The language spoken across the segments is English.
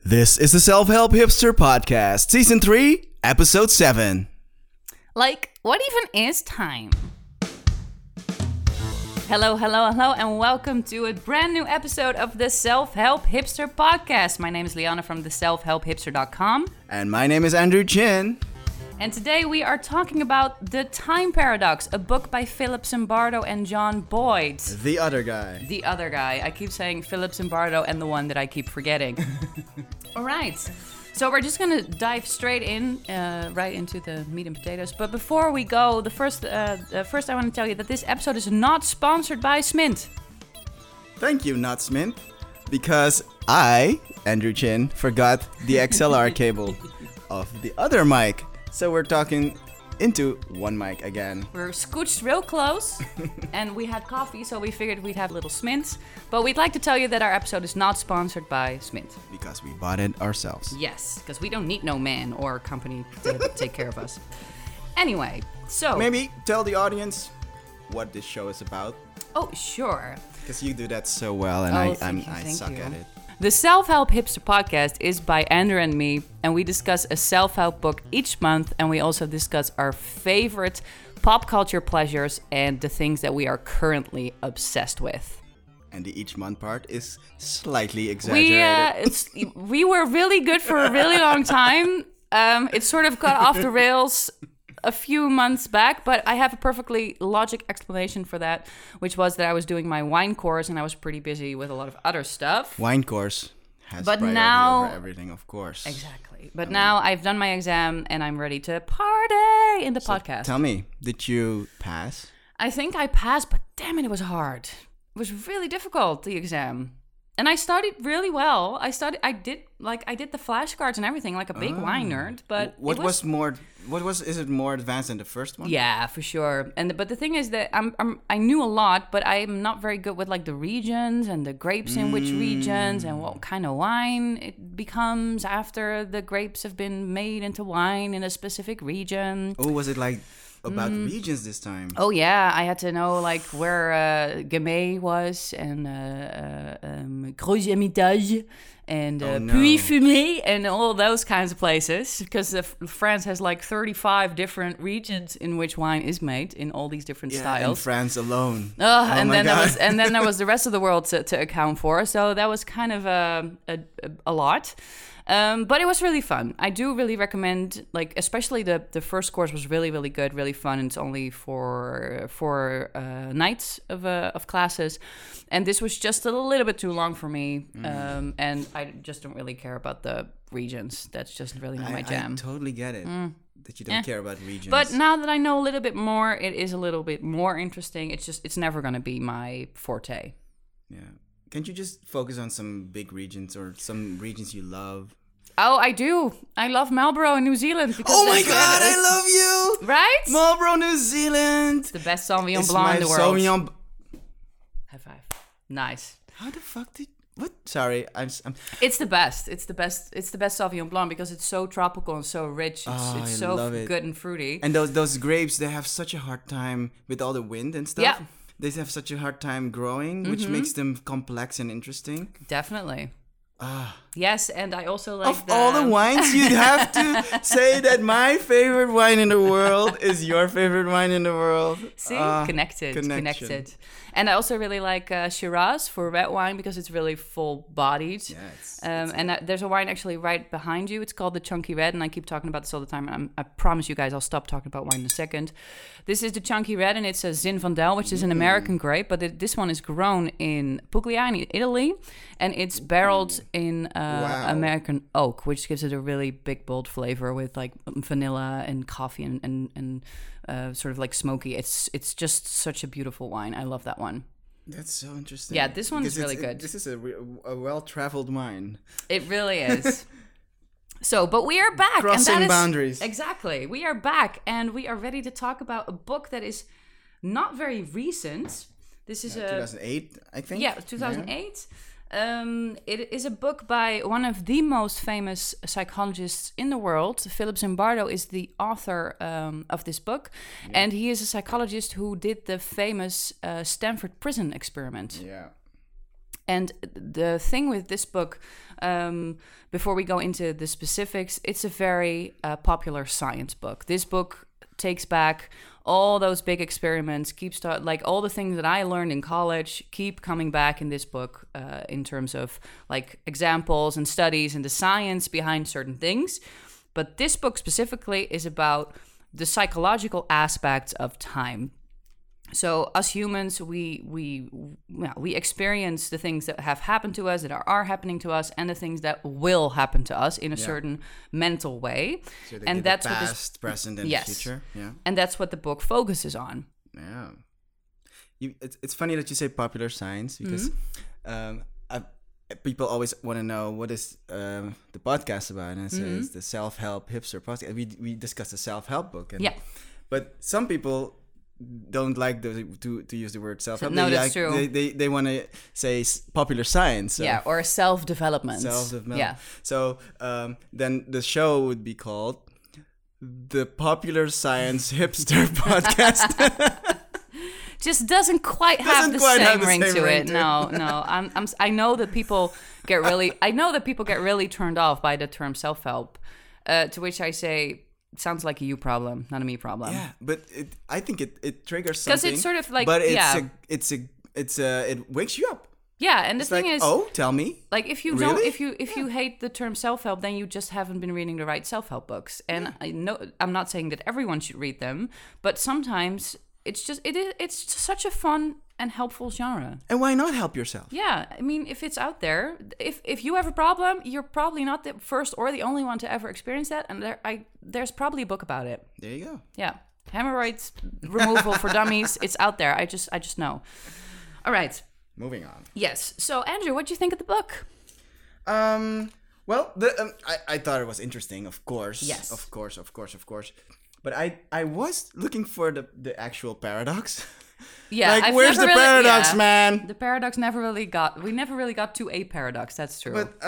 This is the Self-Help Hipster Podcast, Season 3, Episode 7. Like, what even is time? Hello, and welcome to a brand new episode of the Self-Help Hipster Podcast. My name is Liana from the selfhelphipster.com. And my name is Andrew Chin. And today we are talking about The Time Paradox, a book by Philip Zimbardo and John Boyd. The other guy. The other guy. I keep saying Philip Zimbardo and the one that I keep forgetting. All right. So we're just going to dive straight in, right into the meat and potatoes. But before we go, first I want to tell you that this episode is not sponsored by Smint. Thank you, not Smint, because I, Andrew Chin, forgot the XLR cable of the other mic. So we're talking into one mic again. We're scooched real close, and we had coffee, so we figured we'd have little Smint. But we'd like to tell you that our episode is not sponsored by Smint. Because we bought it ourselves. Yes, because we don't need no man or company to take care of us. Anyway, so... Maybe tell the audience what this show is about. Oh, sure. Because you do that so well, and I suck at it. The Self-Help Hipster Podcast is by Andrew and me, and we discuss a self-help book each month, and we also discuss our favorite pop culture pleasures and the things that we are currently obsessed with. And the each month part is slightly exaggerated. We were really good for a really long time. It sort of got off the rails a few months back, but I have a perfectly logic explanation for that, which was that I was doing my wine course and I was pretty busy with a lot of other stuff. Wine course has but priority now, over everything, of course. Exactly. But now I've done my exam and I'm ready to party in the podcast. Tell me, did you pass? I think I passed, but damn it, it was hard. It was really difficult, the exam. And I studied really well. I did the flashcards and everything, like a big wine nerd. But is it more advanced than the first one? Yeah, for sure. But the thing is that I knew a lot, but I'm not very good with like the regions and the grapes in which regions and what kind of wine it becomes after the grapes have been made into wine in a specific region. Oh, was it like about regions this time? Oh yeah, I had to know like where Gamay was and Gros Hermitage and Puy-Fumé and all those kinds of places, because France has like 35 different regions in which wine is made in all these different styles. In France alone. And then there was the rest of the world to account for. So that was kind of a lot. But it was really fun. I do really recommend, like, especially the first course was really, really good, really fun. It's only four nights of classes. And this was just a little bit too long for me. And I just don't really care about the regions. That's just really not my jam. I totally get it. That you don't care about regions. But now that I know a little bit more, it is a little bit more interesting. It's never going to be my forte. Yeah. Can't you just focus on some big regions or some regions you love? Oh, I do. I love Marlborough in New Zealand. Oh my God, I love you! Right? Marlborough, New Zealand! It's the best Sauvignon Blanc in the world. High five. Nice. How the fuck did... What? Sorry, I'm... It's the best. It's the best Sauvignon Blanc because it's so tropical and so rich. It's so good and fruity. And those grapes, they have such a hard time with all the wind and stuff. Yeah. They have such a hard time growing, which makes them complex and interesting. Definitely. Yes, and I also like of all the wines, you'd have to say that my favorite wine in the world is your favorite wine in the world. See? Connected. And I also really like Shiraz for red wine because it's really full-bodied. Yeah, there's a wine actually right behind you. It's called the Chunky Red, and I keep talking about this all the time. I promise you guys I'll stop talking about wine in a second. This is the Chunky Red, and it's a Zinfandel, which is an American grape, but this one is grown in Puglia in Italy, and it's barreled in American oak, which gives it a really big, bold flavor with like vanilla and coffee and sort of like smoky. It's just such a beautiful wine. I love that one. That's so interesting. Yeah, this one is really good. This is a well-traveled wine. It really is. But we are back. Crossing boundaries. Exactly. We are back, and we are ready to talk about a book that is not very recent. This is 2008, I think. Yeah, 2008. It is a book by one of the most famous psychologists in the world. Philip Zimbardo is the author of this book. Yeah. And he is a psychologist who did the famous Stanford Prison Experiment. Yeah. And the thing with this book, before we go into the specifics, it's a very popular science book. This book takes back all those big experiments, like all the things that I learned in college keep coming back in this book in terms of like examples and studies and the science behind certain things. But this book specifically is about the psychological aspects of time. So us humans, we experience the things that have happened to us, that are happening to us, and the things that will happen to us in a certain mental way. So and that's the past, what this, present, and the future. Yeah. And that's what the book focuses on. Yeah. It's funny that you say popular science because people always want to know what is the podcast about, and I say it's the self-help hipster podcast. We discussed a self-help book, but some people don't like to use the word self-help. No, that's true. They want to say popular science. So. Yeah, or self-development. Yeah. So then the show would be called the Popular Science Hipster Podcast. Just doesn't quite have the same ring to it. No. I know that people get really turned off by the term self-help. To which I say, it sounds like a you problem, not a me problem. Yeah, but I think it triggers something. Because it's sort of like, but it wakes you up. Yeah, and the thing is, tell me. Like if you really? if you hate the term self-help, then you just haven't been reading the right self-help books. And I know I'm not saying that everyone should read them, but sometimes it's such a fun and helpful genre. And why not help yourself? Yeah, I mean, if it's out there, if you have a problem, you're probably not the first or the only one to ever experience that, and there's probably a book about it. There you go. Yeah, hemorrhoids removal for dummies. It's out there. I just know. All right. Moving on. Yes. So, Andrew, what do you think of the book? Well, I thought it was interesting, of course. Yes. Of course. But I was looking for the actual paradox. Yeah. Like, where's the paradox, man? The paradox we never really got to a paradox. That's true. But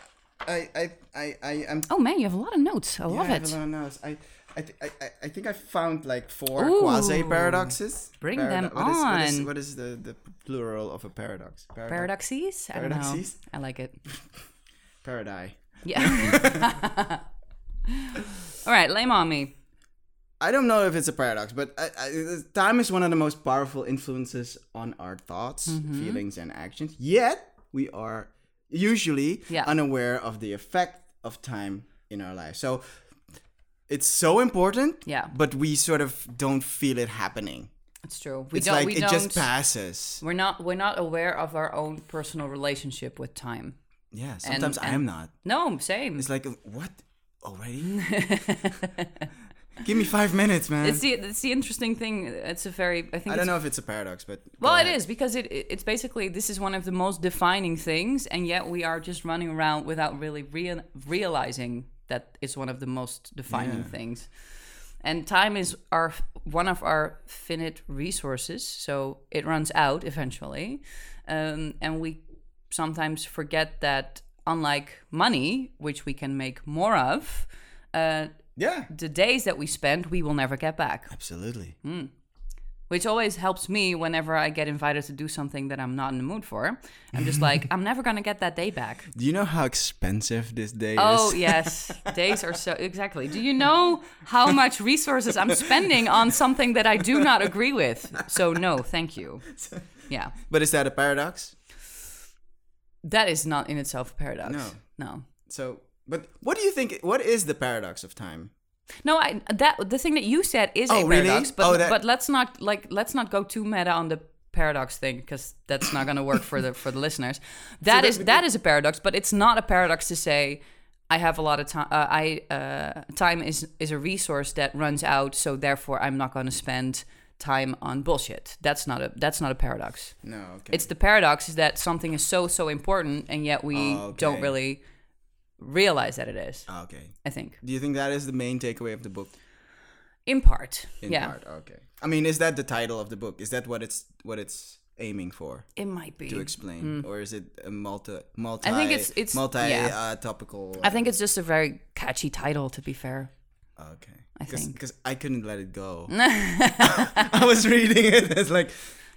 I'm. Oh man, you have a lot of notes. I love it. I have a lot of notes. I think I found like 4 quasi paradoxes. Bring them on. What is the plural of a paradox? Paradoxes? I don't know. I like it. Paradise. Yeah. All right, lay 'em on me. I don't know if it's a paradox, but time is one of the most powerful influences on our thoughts, feelings, and actions. Yet, we are usually unaware of the effect of time in our lives. So, it's so important, but we sort of don't feel it happening. It's true. It just passes. We're not aware of our own personal relationship with time. Yeah, sometimes I am not. No, same. It's like, what? Already? Give me 5 minutes, man. It's the interesting thing. I don't know if it's a paradox, but it is, because it's basically, this is one of the most defining things, and yet we are just running around without really realizing that it's one of the most defining things. And time is one of our finite resources, so it runs out eventually, and we sometimes forget that, unlike money, which we can make more of, the days that we spend, we will never get back. Absolutely. Which always helps me whenever I get invited to do something that I'm not in the mood for. I'm just like, I'm never going to get that day back. Do you know how expensive this day is? Oh, yes. Days are so... Exactly. Do you know how much resources I'm spending on something that I do not agree with? So, no, thank you. Yeah. But is that a paradox? That is not in itself a paradox. No. So... But what do you think? What is the paradox of time? No, the thing that you said is a paradox. Really? But let's not go too meta on the paradox thing, because that's not going to work for the listeners. That is a paradox, but it's not a paradox to say I have a lot of time. Time is a resource that runs out, so therefore I'm not going to spend time on bullshit. That's not a paradox. No, okay. It's the paradox is that something is so important, and yet we don't really realize that it is. Okay. I think. Do you think that is the main takeaway of the book? In part. In part, okay. I mean, is that the title of the book? Is that what it's aiming for? It might be. To explain. Or is it a multi I think it's topical? I think it's just a very catchy title, to be fair. Okay. I think. Because I couldn't let it go. I was reading it. It's like...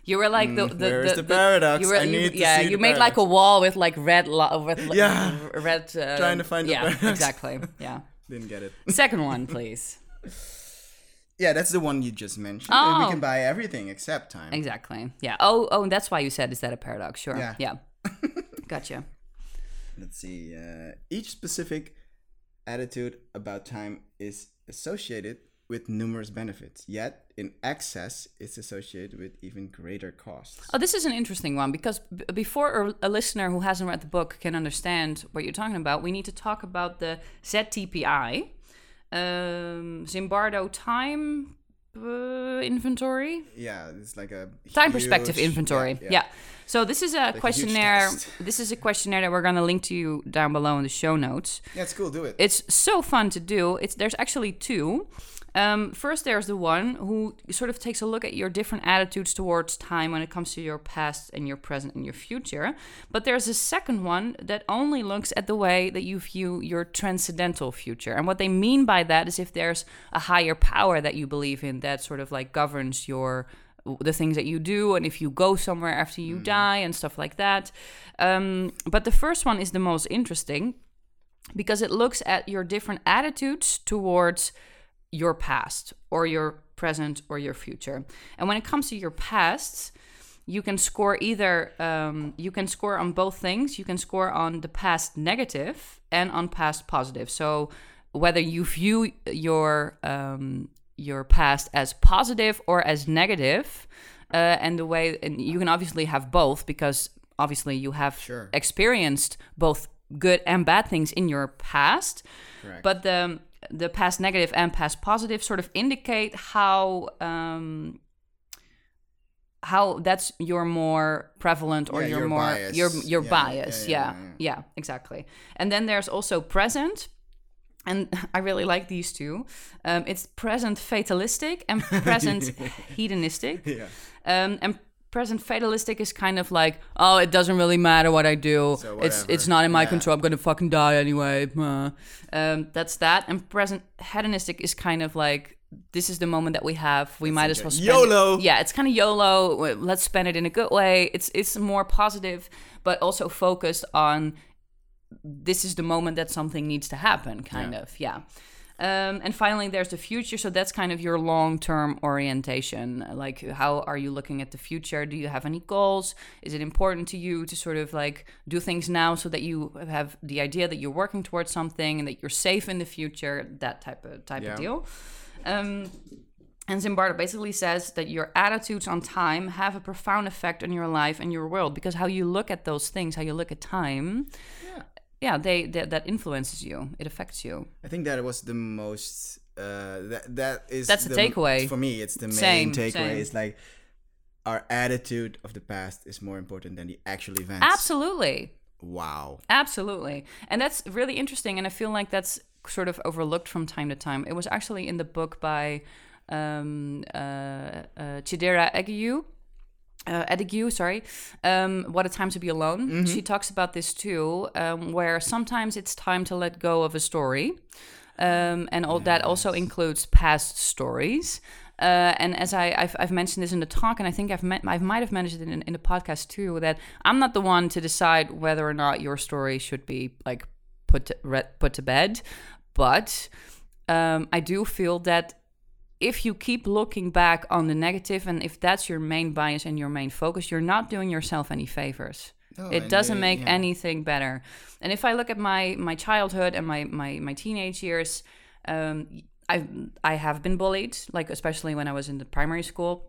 You were like where's the paradox? You made like a wall with like red red trying to find the paradox. Exactly. Yeah. Didn't get it. Second one, please. Yeah, that's the one you just mentioned. Oh. We can buy everything except time. Exactly. Yeah. Oh, and that's why you said, is that a paradox? Sure. Yeah. Gotcha. Let's see. Each specific attitude about time is associated with numerous benefits, yet in excess it's associated with even greater costs. Oh, this is an interesting one, because before a listener who hasn't read the book can understand what you're talking about, we need to talk about the ZTPI, Zimbardo Time Inventory. Yeah, it's like a time perspective inventory. Yeah. So this is a like questionnaire. This is a questionnaire that we're going to link to you down below in the show notes. Yeah, it's cool. Do it. It's so fun to do. There's actually two. First, there's the one who sort of takes a look at your different attitudes towards time when it comes to your past and your present and your future. But there's a second one that only looks at the way that you view your transcendental future. And what they mean by that is if there's a higher power that you believe in that sort of like governs the things that you do, and if you go somewhere after you die and stuff like that. But the first one is the most interesting because it looks at your different attitudes towards your past or your present or your future. And when it comes to your past, you can score you can score on both things. You can score on the past negative and on past positive. So whether you view your past as positive or as negative, and you can obviously have both, because obviously you have experienced both good and bad things in your past. Correct. But the past negative and past positive sort of indicate how that's your more prevalent or your more bias. Your bias. Yeah, exactly. And then there's also present. And I really like these two. It's present fatalistic and present hedonistic. Yeah. And present fatalistic is kind of like, oh, it doesn't really matter what I do. So it's not in my control. I'm gonna fucking die anyway. That's that. And present hedonistic is kind of like, this is the moment that we have. We might as well spend YOLO. Yeah, it's kind of YOLO. Let's spend it in a good way. It's more positive, but also focused on, this is the moment that something needs to happen, kind of. Yeah. And finally, there's the future. So that's kind of your long-term orientation. Like, how are you looking at the future? Do you have any goals? Is it important to you to sort of like do things now so that you have the idea that you're working towards something and that you're safe in the future? That type of deal. And Zimbardo basically says that your attitudes on time have a profound effect on your life and your world, because how you look at those things, how you look at time, that influences you. It affects you. I think that was the most. That's the takeaway for me. It's the main takeaway. It's like our attitude of the past is more important than the actual events. Absolutely. Wow. Absolutely, and that's really interesting. And I feel like that's sort of overlooked from time to time. It was actually in the book by Chidera Edigue, What a Time to Be Alone. Mm-hmm. She talks about this too, where sometimes it's time to let go of a story, and that also includes past stories. And as I've mentioned this in the talk, and I think I might have mentioned it in the podcast too, that I'm not the one to decide whether or not your story should be like put to bed, but I do feel that if you keep looking back on the negative, and if that's your main bias and your main focus, you're not doing yourself any favors. It doesn't make anything better. And if I look at my childhood and my teenage years, I have been bullied, like especially when I was in the primary school.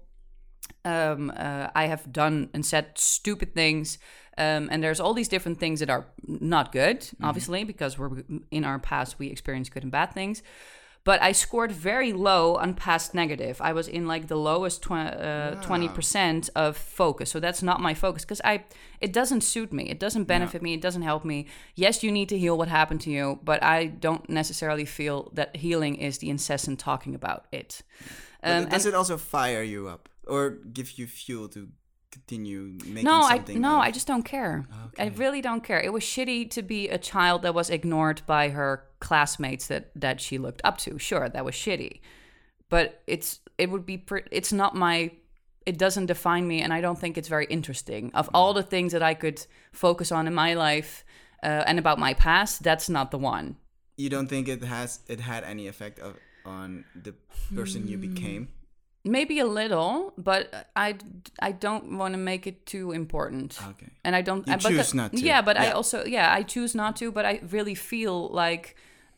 I have done and said stupid things, and there's all these different things that are not good, obviously, because we're in our past we experience good and bad things. But I scored very low on past negative. I was in like the lowest 20% of focus. So that's not my focus, because it doesn't suit me. It doesn't benefit me. It doesn't help me. Yes, you need to heal what happened to you, but I don't necessarily feel that healing is the incessant talking about it. Does it also fire you up or give you fuel to continue making something? I just don't care. Okay. I really don't care. It was shitty to be a child that was ignored by her classmates that she looked up to. Sure, that was shitty, but it's not my it doesn't define me, and I don't think it's very interesting. Of all the things that I could focus on in my life and about my past, that's not the one. You don't think it had any effect on the person you became? Maybe a little, but I don't want to make it too important. Okay. And I don't. You choose not to. Yeah, but I also I choose not to. But I really feel like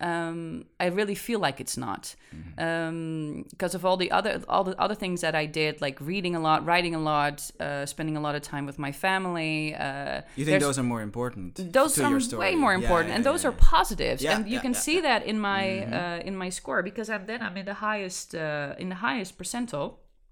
it's not, because of all the other things that I did, like reading a lot, writing a lot, spending a lot of time with my family. You think those are more important? Those are way more important, and those are positives. Yeah, and you can see that in my score, because I'm in the highest percentile.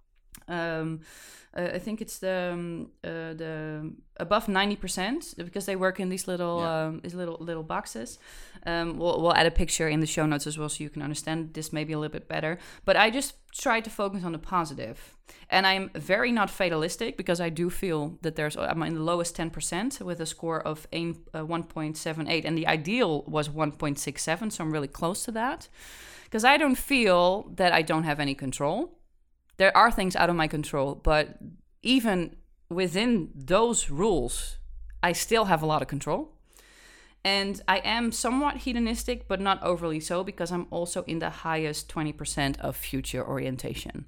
I think it's the above 90%, because they work in these little boxes. We'll add a picture in the show notes as well, so you can understand this maybe a little bit better. But I just try to focus on the positive, and I'm very not fatalistic, because I do feel that I'm in the lowest 10% with a score of 1.78, and the ideal was 1.67, so I'm really close to that, because I don't feel that I don't have any control. There are things out of my control, but even within those rules, I still have a lot of control. And I am somewhat hedonistic, but not overly so, because I'm also in the highest 20% of future orientation.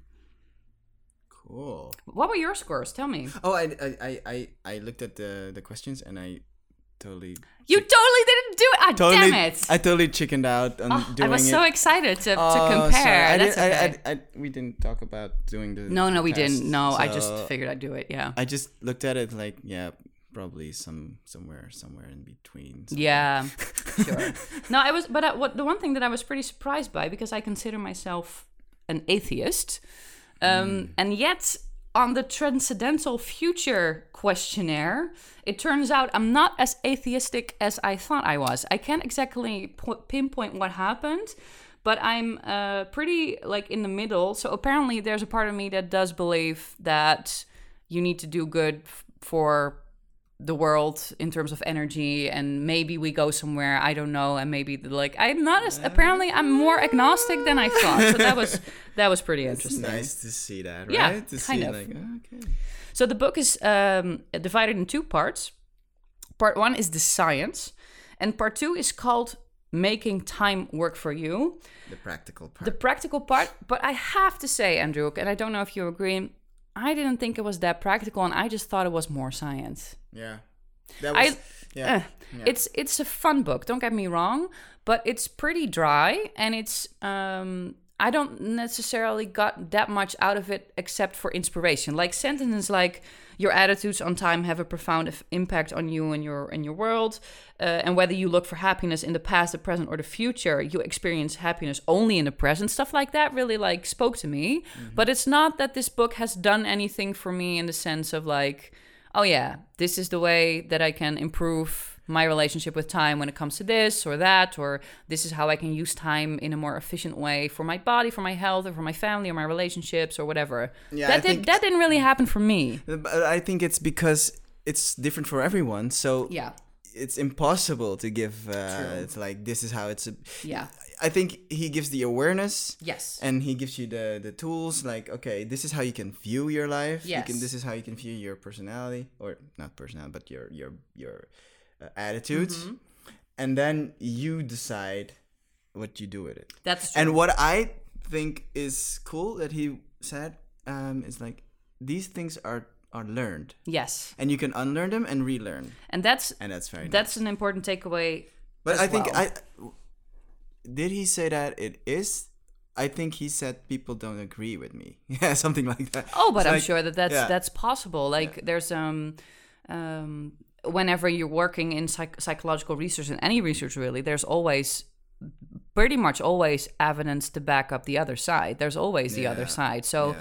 Cool. What were your scores? Tell me. Oh, I looked at the questions, and I totally... You totally didn't do it! Damn it! I totally chickened out on doing it. I was so excited to compare. Sorry. We didn't talk about doing the... No, we didn't. No, so I just figured I'd do it, yeah. I just looked at it like, probably somewhere in between. Something. Yeah, sure. No, I was... But the one thing that I was pretty surprised by, because I consider myself an atheist, and yet... on the Transcendental Future questionnaire, it turns out I'm not as atheistic as I thought I was. I can't exactly pinpoint what happened, but I'm pretty in the middle. So apparently there's a part of me that does believe that you need to do good for the world in terms of energy, and maybe we go somewhere, I don't know, and maybe I'm not as apparently I'm more agnostic than I thought. So that was pretty interesting. It's nice to see that, right? Yeah, to kind see of. Okay. So the book is divided in two parts. Part 1 is the science, and part 2 is called Making Time Work for You. The practical part. But I have to say, Andrew, and I don't know if you agree, I didn't think it was that practical, and I just thought it was more science. Yeah. It's a fun book, don't get me wrong, but it's pretty dry, and it's I don't necessarily got that much out of it except for inspiration. Like sentences like, your attitudes on time have a profound impact on you and your world, and whether you look for happiness in the past, the present, or the future, you experience happiness only in the present. Stuff like that really spoke to me. Mm-hmm. But it's not that this book has done anything for me in the sense of oh yeah, this is the way that I can improve my relationship with time when it comes to this or that, or this is how I can use time in a more efficient way for my body, for my health, or for my family, or my relationships, or whatever. Yeah, that didn't really happen for me. But I think it's because it's different for everyone. So yeah, it's impossible to give. It's this is how it's. Yeah. I think he gives the awareness. Yes. And he gives you the tools. Okay, this is how you can view your life. Yes. This is how you can view your personality, or not personality, but your attitudes. Mm-hmm. And then you decide what you do with it. That's true. And what I think is cool that he said is these things are learned. Yes. And you can unlearn them and relearn. And that's very that's nice. an important takeaway. But I think did he say that it is? I think he said people don't agree with me. Yeah, something like that. Oh, but I'm sure that's possible. There's whenever you're working in psychological research, and any research really, there's pretty much always evidence to back up the other side. There's always the other side. So,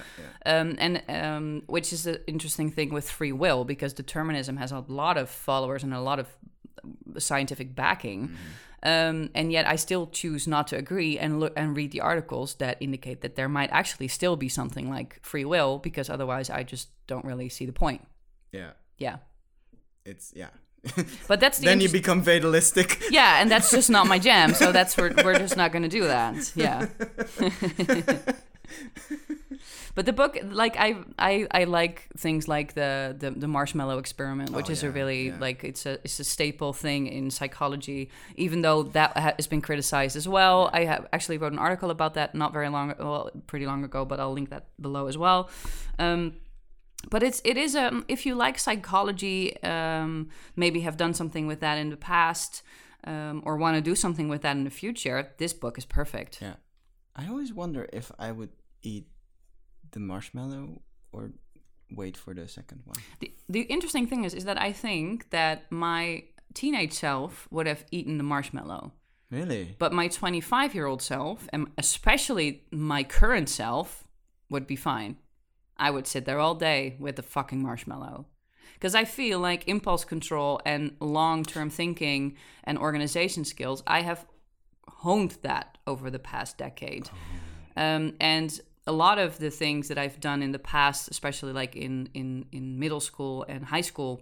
which is an interesting thing with free will, because determinism has a lot of followers and a lot of scientific backing. Mm-hmm. And yet I still choose not to agree and look and read the articles that indicate that there might actually still be something like free will, because otherwise I just don't really see the point. Yeah. Yeah. It's But that's then you become fatalistic. Yeah, and that's just not my jam. So we're just not going to do that. Yeah. But the book, like I like things like the marshmallow experiment, which is a really like it's a staple thing in psychology. Even though that has been criticized as well, I have actually wrote an article about that pretty long ago, but I'll link that below as well. But it is if you like psychology, maybe have done something with that in the past, or want to do something with that in the future, this book is perfect. Yeah, I always wonder if I would eat the marshmallow or wait for the second one. The interesting thing is that I think that my teenage self would have eaten the marshmallow. Really? But my 25-year-old self, and especially my current self, would be fine. I would sit there all day with the fucking marshmallow. Because I feel like impulse control and long-term thinking and organization skills, I have honed that over the past decade. And a lot of the things that I've done in the past, especially like in middle school and high school,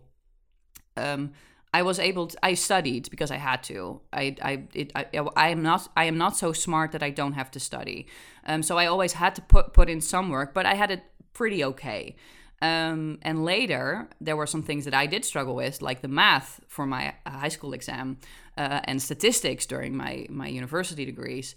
I studied because I had to. I am not so smart that I don't have to study. So I always had to put in some work, but I had it pretty okay. And later, there were some things that I did struggle with, like the math for my high school exam and statistics during my university degrees.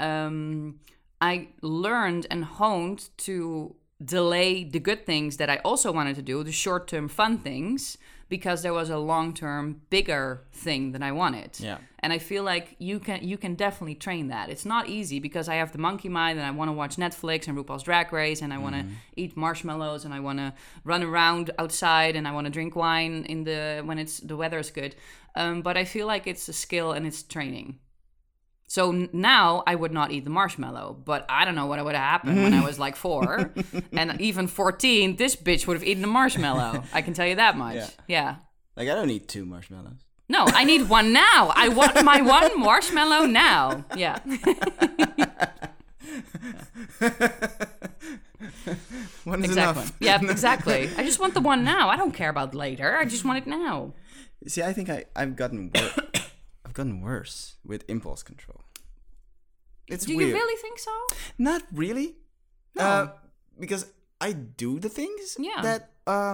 I learned and honed to delay the good things that I also wanted to do, the short-term fun things, because there was a long-term bigger thing that I wanted. Yeah. And I feel like you can definitely train that. It's not easy because I have the monkey mind and I want to watch Netflix and RuPaul's Drag Race and I want to eat marshmallows and I want to run around outside and I want to drink wine when the weather is good. But I feel like it's a skill and it's training. So now I would not eat the marshmallow, but I don't know what would have happened when I was like 4. And even 14, this bitch would have eaten the marshmallow. I can tell you that much. Yeah. Like, I don't need 2 marshmallows. No, I need one now. I want my one marshmallow now. Yeah. One is exactly. enough. Yeah, exactly. I just want the one now. I don't care about later. I just want it now. See, I think I've gotten worse with impulse control. It's weird. Do you really think so? Not really. No. Because I do the things that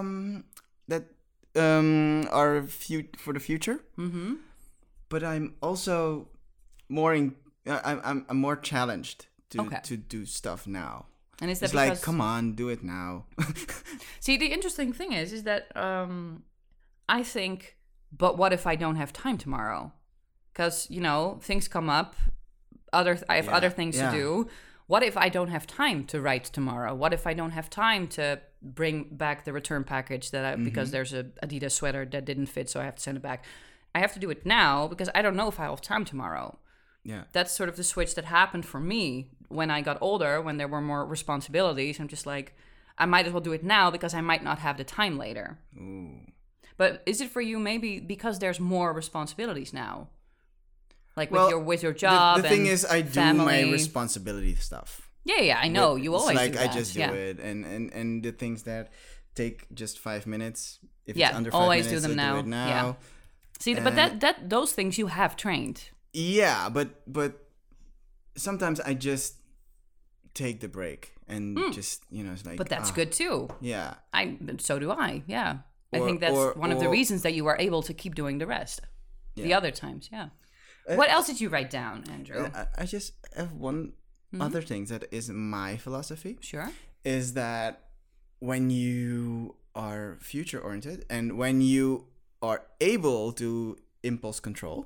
are for the future. Mm-hmm. But I'm also I'm more challenged to do stuff now. And is that it's like, come on, do it now. See, the interesting thing is that I think, but what if I don't have time tomorrow? Because, things come up. I have other things to do. What if I don't have time to write tomorrow? What if I don't have time to bring back the return package because there's a Adidas sweater that didn't fit, so I have to send it back? I have to do it now because I don't know if I'll have time tomorrow. Yeah. That's sort of the switch that happened for me when I got older, when there were more responsibilities. I'm just like, I might as well do it now because I might not have the time later. Ooh. But is it for you maybe because there's more responsibilities now? Like with your job. The thing is, I family. do my responsibility stuff. Yeah, I know. You always like do that. I just do it, and the things that take just 5 minutes. If it's under 5 always minutes, do them now. Do it now. Yeah. See, but those things you have trained. Yeah, but sometimes I just take the break and just it's like. But that's good too. Yeah. So do I. Yeah. I think that's one of the reasons that you are able to keep doing the rest. Yeah. The other times, yeah. What else did you write down, Andrew? I just have one other thing that is my philosophy. Sure. Is that when you are future oriented and when you are able to impulse control,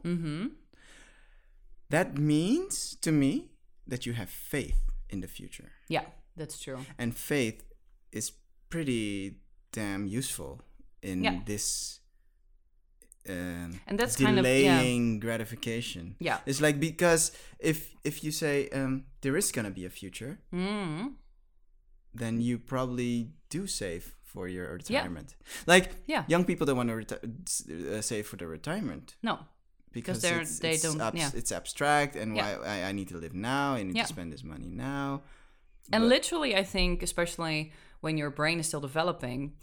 that means to me that you have faith in the future. Yeah, that's true. And faith is pretty damn useful in this. And that's delaying gratification. Yeah, it's like, because if you say there is gonna be a future, then you probably do save for your retirement. Like young people don't want to save for their retirement. No, because it's abstract, and why I need to live now. I need to spend this money now. And literally, I think, especially when your brain is still developing,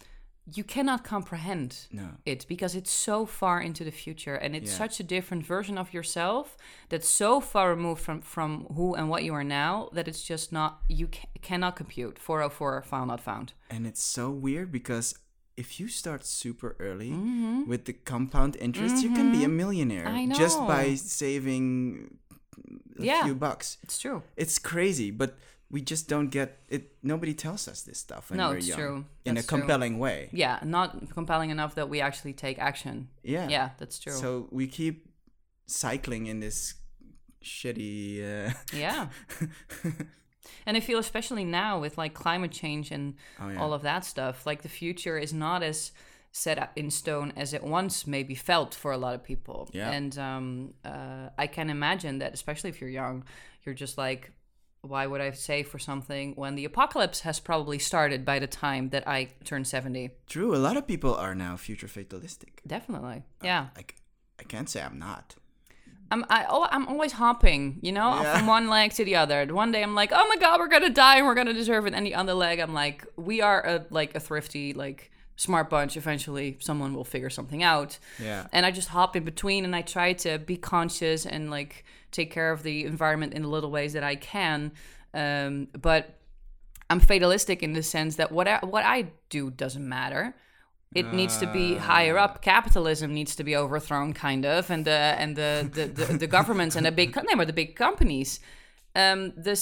you cannot comprehend it because it's so far into the future, and it's such a different version of yourself that's so far removed from who and what you are now that it's just not, you cannot compute. 404 file not found. And it's so weird because if you start super early with the compound interest, you can be a millionaire just by saving a few bucks. It's true. It's crazy, but we just don't get it. Nobody tells us this stuff when we're young. True. In a compelling way. Yeah, not compelling enough that we actually take action. Yeah, that's true. So we keep cycling in this shitty... Yeah. And I feel especially now with like climate change and all of that stuff, like the future is not as set in stone as it once maybe felt for a lot of people. Yeah. And I can imagine that, especially if you're young, you're just like, why would I save for something when the apocalypse has probably started by the time that I turn 70? True. A lot of people are now future fatalistic. Definitely. Yeah. I can't say I'm not. I'm always hopping, from one leg to the other. One day I'm like, oh my God, we're going to die and we're going to deserve it. And the other leg, I'm like, we are a thrifty, smart bunch. Eventually someone will figure something out. Yeah. And I just hop in between, and I try to be conscious and take care of the environment in the little ways that I can. But I'm fatalistic in the sense that what I do doesn't matter. It needs to be higher up. Capitalism needs to be overthrown, kind of, and the governments and the big companies. The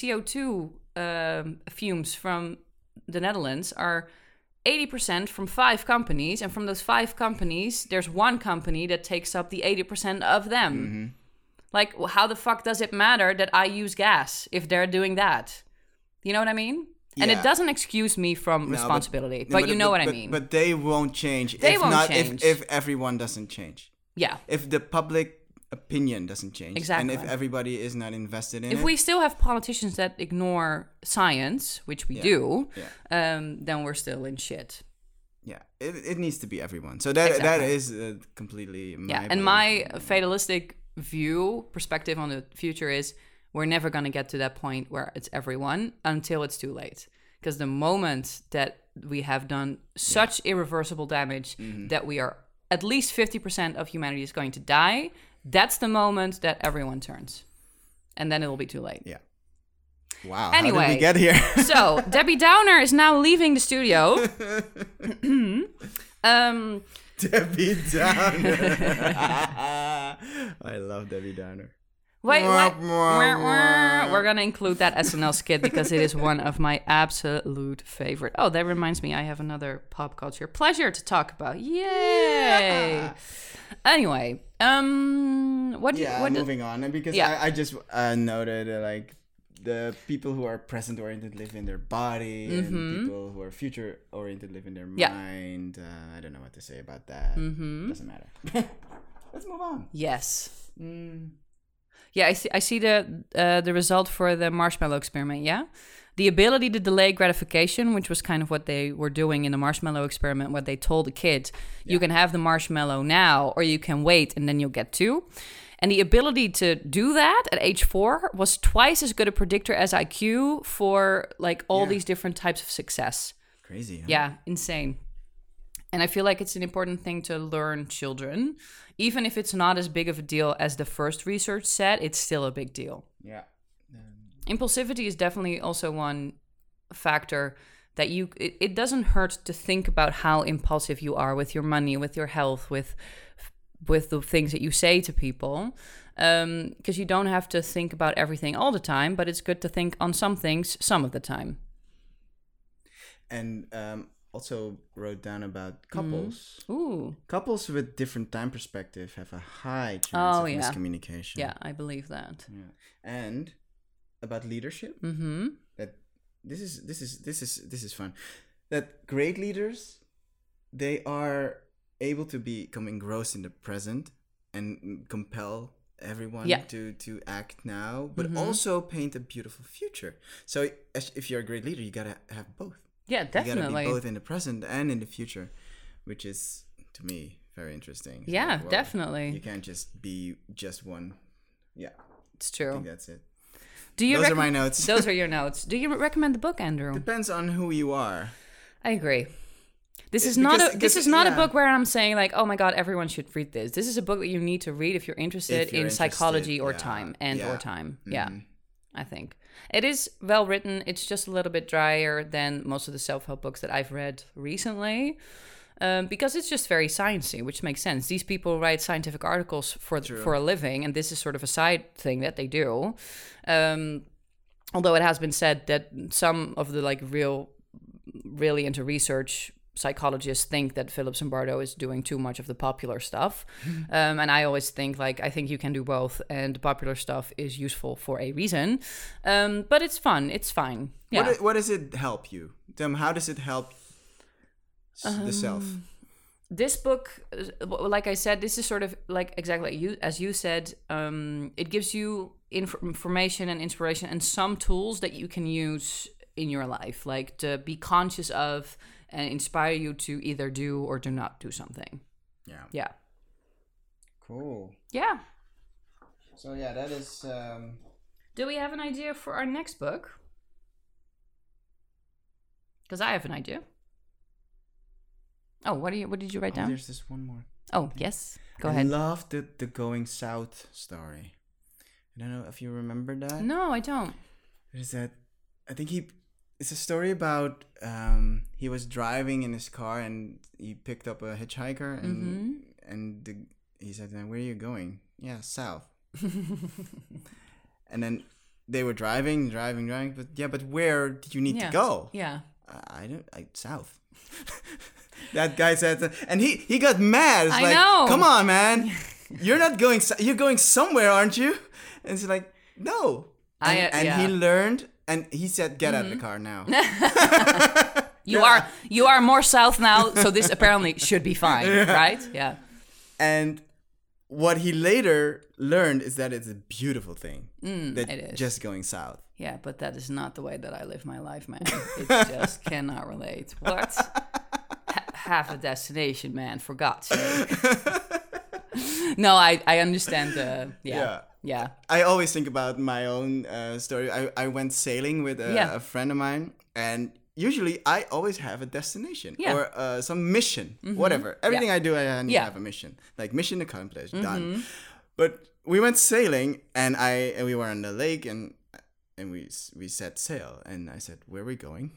CO2 fumes from the Netherlands are 80% from 5 companies, and from those 5 companies, there's one company that takes up the 80% of them. Mm-hmm. How the fuck does it matter that I use gas if they're doing that? You know what I mean? Yeah. And it doesn't excuse me from responsibility, but you know what I mean. But they won't change if everyone doesn't change. Yeah. If the public opinion doesn't change. Exactly. And if everybody is not invested in it. If we still have politicians that ignore science, which we do, then we're still in shit. Yeah, it needs to be everyone. So that is completely my and my fatalistic perspective on the future is we're never going to get to that point where it's everyone until it's too late. Because the moment that we have done such irreversible damage that we are at least 50% of humanity is going to die, that's the moment that everyone turns. And then it will be too late. Yeah. Wow. Anyway, how did we get here? So Debbie Downer is now leaving the studio. Debbie Downer. I love Debbie Downer. Wait. We're going to include that SNL skit because it is one of my absolute favorite. Oh, that reminds me, I have another pop culture pleasure to talk about. Yay! Yeah. Anyway, moving on. And because I just noted the people who are present-oriented live in their body, and people who are future-oriented live in their mind. I don't know what to say about that. Doesn't matter. Let's move on. Yes. Yeah, I see the result for the marshmallow experiment, yeah? The ability to delay gratification, which was kind of what they were doing in the marshmallow experiment, what they told the kids, you can have the marshmallow now, or you can wait and then you'll get 2. And the ability to do that at age 4 was twice as good a predictor as IQ for all these different types of success. Crazy, huh? Yeah, insane. And I feel like it's an important thing to learn children. Even if it's not as big of a deal as the first research said, it's still a big deal. Yeah. Impulsivity is definitely also one factor that it doesn't hurt to think about how impulsive you are with your money, with your health, with the things that you say to people. Because you don't have to think about everything all the time, but it's good to think on some things some of the time. And also wrote down about couples. Ooh. Couples with different time perspective have a high chance of miscommunication. Yeah, I believe that. Yeah. And about leadership. That this is fun. That great leaders, they are able to become engrossed in the present and compel everyone to act now, but also paint a beautiful future. So if you're a great leader, you gotta have both. Yeah, definitely. You gotta be both in the present and in the future, which is, to me, very interesting. Yeah, definitely. You can't just be just one. Yeah. It's true. I think that's it. Those are my notes. Those are your notes. Do you recommend the book, Andrew? Depends on who you are. I agree. This is not a book where I'm saying like, oh my God, everyone should read this. This is a book that you need to read if you're interested in psychology or time or time. Mm-hmm. Yeah, I think. It is well written. It's just a little bit drier than most of the self-help books that I've read recently. Because it's just very sciencey, which makes sense. These people write scientific articles for a living, and this is sort of a side thing that they do. Although it has been said that some of the like really into research psychologists think that Philip Zimbardo is doing too much of the popular stuff. And I always think like, I think you can do both, and the popular stuff is useful for a reason. But it's fun. It's fine. Yeah. What does it help you? How does it help the self? This book, like I said, this is sort of like exactly as you said, it gives you information and inspiration and some tools that you can use in your life, like to be conscious of and inspire you to either do or do not do something. Yeah. Cool. Yeah. So yeah, that is... Do we have an idea for our next book? Because I have an idea. Oh, what did you write down? There's this one more. Oh, yes. Go ahead. I love the Going South story. I don't know if you remember that. No, I don't. What is that? I think it's a story about he was driving in his car and he picked up a hitchhiker and he said, "Where are you going?" "Yeah, south." And then they were driving, but where do you need to go? Yeah. South. That guy said, and he got mad. It's I know. Come on, man. You're not going, you're going somewhere, aren't you? And it's like, no. And he learned, and he said, get out of the car now. You are more south now, so this apparently should be fine, right? Yeah. And what he later learned is that it's a beautiful thing. That it is. Just going south. Yeah, but that is not the way that I live my life, man. It just cannot relate. What? Half a destination, man, for God's sake. No, I understand. Yeah. I always think about my own story. I went sailing with a friend of mine, and usually I always have a destination or some mission, whatever. Everything I do, I need to have a mission. Like mission accomplished, done. But we went sailing, and we were on the lake, and we set sail, and I said, "Where are we going?"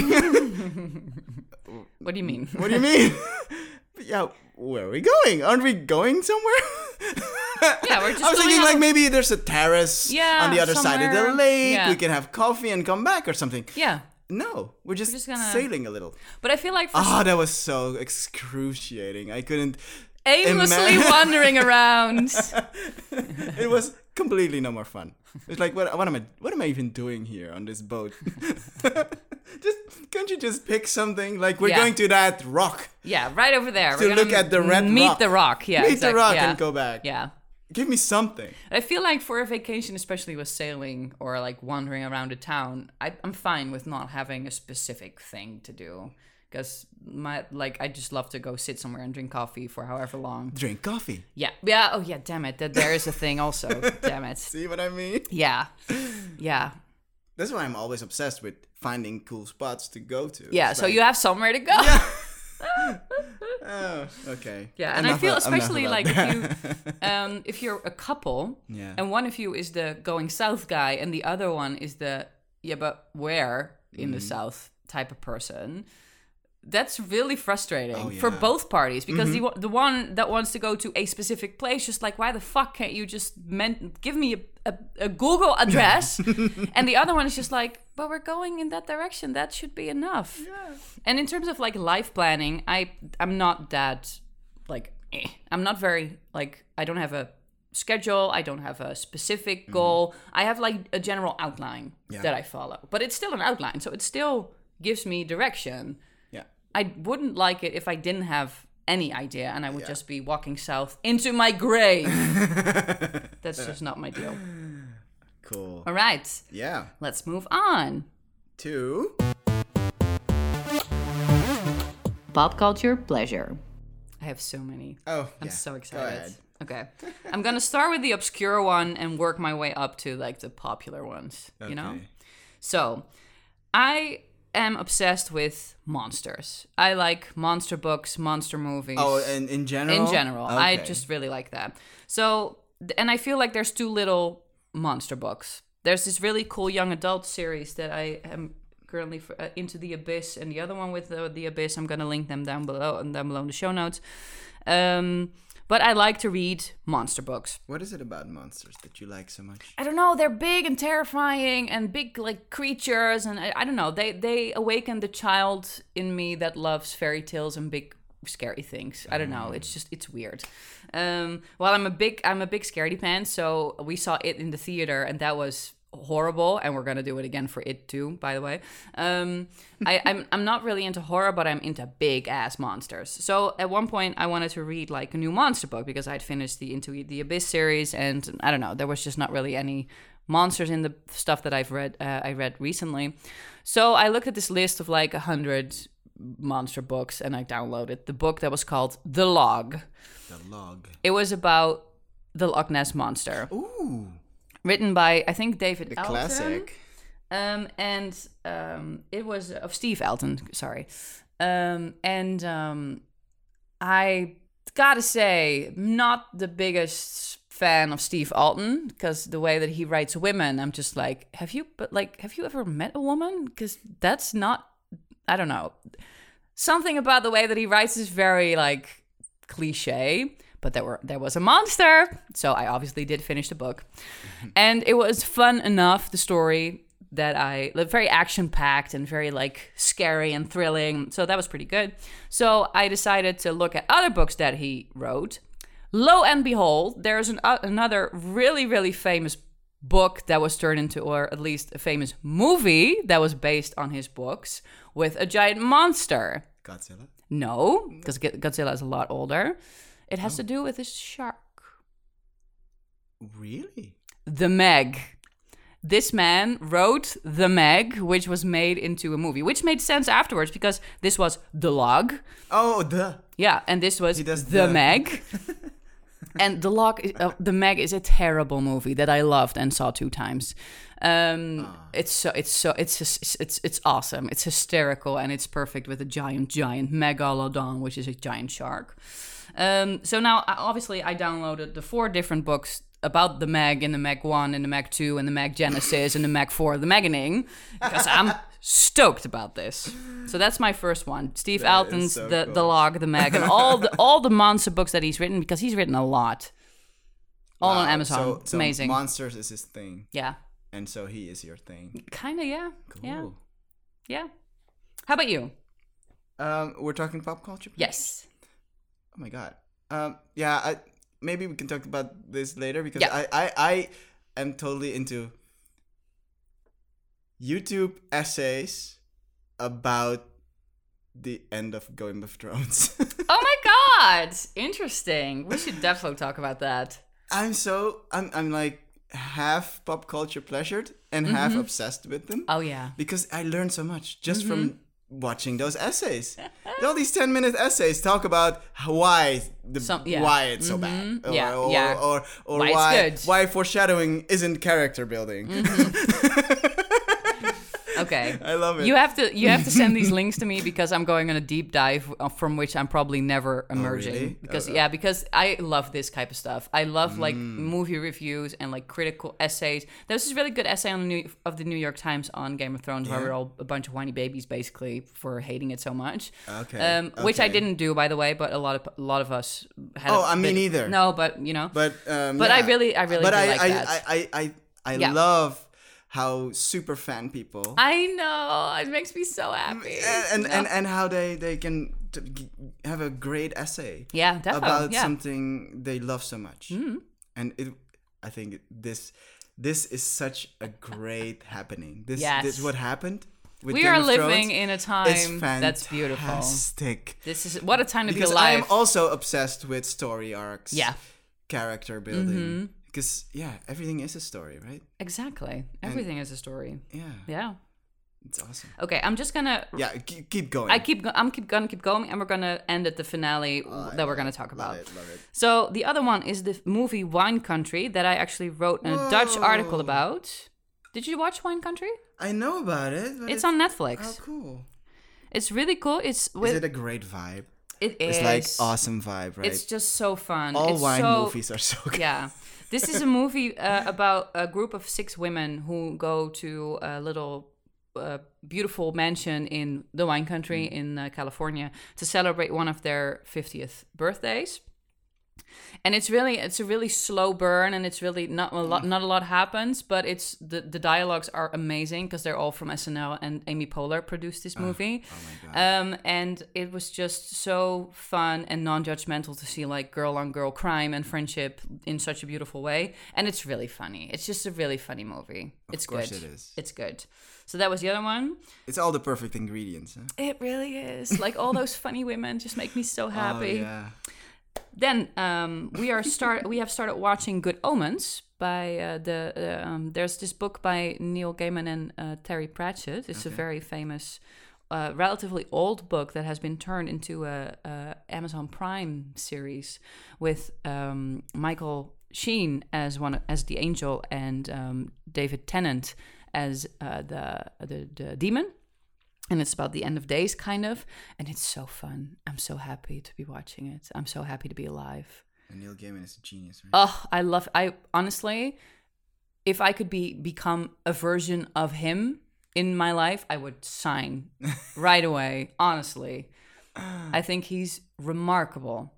What do you mean? What do you mean? Yeah, where are we going? Aren't we going somewhere? Yeah, we're just. I was thinking like maybe there's a terrace on the other side of the lake. Yeah. We can have coffee and come back or something. Yeah. No, we're just sailing a little. But I feel like that was so excruciating. I couldn't aimlessly wandering around. It was completely no more fun. It's like what am I even doing here on this boat? Can't you just pick something? Like we're going to that rock. Yeah, right over there. To look at the red rock. Meet the rock. Yeah, the rock and go back. Yeah. Give me something. I feel like for a vacation, especially with sailing or like wandering around a town, I'm fine with not having a specific thing to do. Because I just love to go sit somewhere and drink coffee for however long. Drink coffee? Yeah. Oh yeah, damn it. There is a thing also. Damn it. See what I mean? Yeah. That's why I'm always obsessed with finding cool spots to go to. Yeah, so you have somewhere to go. Yeah. Oh, okay. Yeah, and I feel especially like if you're a couple and one of you is the going south guy and the other one is the but where in the south type of person. That's really frustrating for both parties because the one that wants to go to a specific place, just like, why the fuck can't you just give me a Google address? And the other one is just like, but we're going in that direction. That should be enough. Yeah. And in terms of like life planning, I'm not that like, I'm not very like, I don't have a schedule. I don't have a specific goal. I have like a general outline that I follow, but it's still an outline. So it still gives me direction. I wouldn't like it if I didn't have any idea and I would just be walking south into my grave. That's just not my deal. Cool. All right. Yeah. Let's move on to pop culture pleasure. I have so many. Oh, I'm so excited. Okay. I'm going to start with the obscure one and work my way up to like the popular ones, you know? So, I am obsessed with monsters. I like monster books, monster movies. Oh, and in general? In general. Okay. I just really like that. So, and I feel like there's two little monster books. There's this really cool young adult series that I am currently Into the Abyss, and the other one with the Abyss. I'm going to link them down below in the show notes. But I like to read monster books. What is it about monsters that you like so much? I don't know. They're big and terrifying and big like creatures. And I don't know. They awaken the child in me that loves fairy tales and big scary things. I don't know. It's weird. Well, I'm a big scaredy pants. So we saw it in the theater and that was horrible, and we're gonna do it again for it too, by the way. I'm not really into horror, but I'm into big ass monsters. So at one point I wanted to read like a new monster book because I'd finished the Into the Abyss series, and I don't know, there was just not really any monsters in the stuff that I read recently. So I looked at this list of like 100 monster books, and I downloaded the book that was called The Log. The Log. It was about the Loch Ness Monster. Ooh. Written by, I think, David Elton. Classic. It was of Steve Elton, sorry. I gotta say, not the biggest fan of Steve Alton, because the way that he writes women, I'm just like, have you ever met a woman? Because that's not, I don't know. Something about the way that he writes is very like cliche. But there was a monster, so I obviously did finish the book. And it was fun enough, the story, that very action-packed and very like scary and thrilling. So that was pretty good. So I decided to look at other books that he wrote. Lo and behold, there's another really, really famous book that was turned into, or at least a famous movie that was based on his books with a giant monster. Godzilla? No, because Godzilla is a lot older. It has to do with a shark. Really? The Meg. This man wrote The Meg, which was made into a movie, which made sense afterwards because this was The Log. Oh, Yeah, and this was The Meg. And The Meg is a terrible movie that I loved and saw 2 times. It's awesome. It's hysterical and it's perfect with a giant megalodon, which is a giant shark. So now, obviously, I downloaded the 4 different books about the Meg, and the Meg 1, and the Meg 2, and the Meg Genesis, and the Meg 4, the Meganing, because I'm stoked about this. So that's my first one. Steve Alton's The Log, the Meg, and all the monster books that he's written, because he's written a lot. All on Amazon. It's amazing. Monsters is his thing. Yeah. And so he is your thing. Kind of, yeah. Cool. Yeah. How about you? We're talking pop culture? Please? Yes. Oh my god. Maybe we can talk about this later because yeah. I am totally into YouTube essays about the end of Game of Thrones. Oh my god! Interesting. We should definitely talk about that. I'm like half pop culture pleasured and half obsessed with them. Oh yeah. Because I learned so much just from watching those essays. All these 10-minute essays talk about why it's so bad, or why foreshadowing isn't character building. Okay. I love it. You have to send these links to me because I'm going on a deep dive from which I'm probably never emerging. Oh, really? Because I love this type of stuff. I love like movie reviews and like critical essays. There was this really good essay on the New York Times on Game of Thrones where we're all a bunch of whiny babies basically for hating it so much. Okay. Which I didn't do, by the way, but a lot of us had. Oh, me neither. No, but you know. But I really do like that. I love how super fan people. I know, it makes me so happy. And how they can have a great essay. Yeah, definitely. About something they love so much. And I think this is such a great happening. This is what happened. We are living in a time that's beautiful. Fantastic. This is what a time to be alive. Because I am also obsessed with story arcs. Yeah. Character building. Because everything is a story, right? Exactly. Everything is a story. Yeah. Yeah. It's awesome. Okay, I'm just gonna. Yeah, keep going. I'm gonna keep going, and we're gonna end at the finale that we're gonna talk about. Love it. So the other one is the movie Wine Country that I actually wrote a Dutch article about. Did you watch Wine Country? I know about it. But it's on Netflix. Oh, cool. It's really cool. Is it a great vibe? It is. It's like awesome vibe, right? It's just so fun. All wine movies are so good. Yeah. This is a movie about a group of 6 women who go to a little beautiful mansion in the wine country in California to celebrate one of their 50th birthdays. And it's a really slow burn, and it's really not a lot happens, but it's the dialogues are amazing because they're all from SNL, and Amy Poehler produced this movie. Oh my God. And it was just so fun and non-judgmental to see like girl on girl crime and friendship in such a beautiful way, and it's really funny. It's just a really funny movie. It's good. Of course it is. It's good. So that was the other one. It's all the perfect ingredients, huh? It really is. Like all those funny women just make me so happy. Oh, yeah. Then we have started watching Good Omens by there's this book by Neil Gaiman and Terry Pratchett. It's a very famous, relatively old book that has been turned into a Amazon Prime series with Michael Sheen as the angel and David Tennant as the demon. And it's about the end of days, kind of. And it's so fun. I'm so happy to be watching it. I'm so happy to be alive. And Neil Gaiman is a genius, right? Oh, I honestly, if I could become a version of him in my life, I would sign right away. Honestly. I think he's remarkable.